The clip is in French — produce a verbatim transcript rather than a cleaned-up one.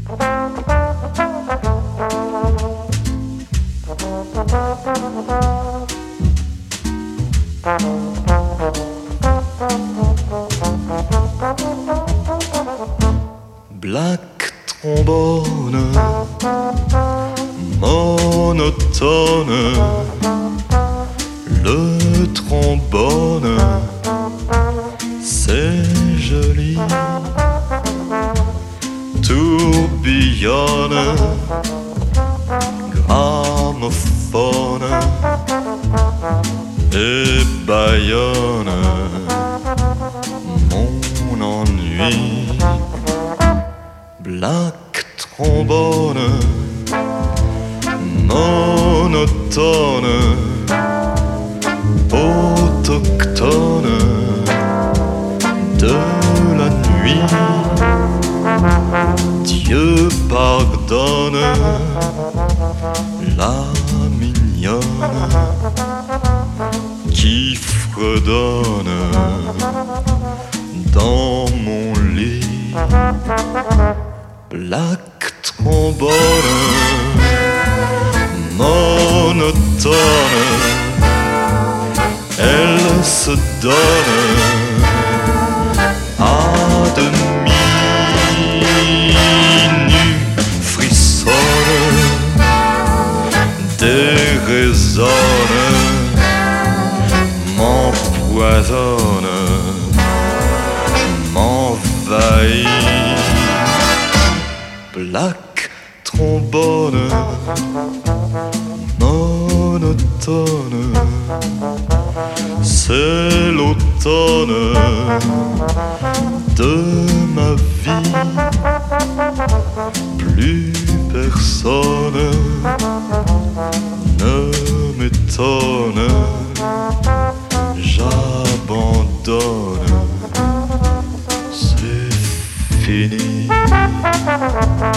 Black trombone, monotone, le trombone, c'est joli, tourbillonne, gramophone et bâillonne mon ennui. Black trombone, monotone, autochtone de la nuit. Dieu pardonne la mignonne qui fredonne dans mon lit. Black trombone, monotone, elle se donne à demi nue, frissonne, déraisonne, m'empoisonne, m'envahit. Black trombone, monotone, c'est l'automne de ma vie. Plus personne ne m'étonne, j'abandonne, c'est fini.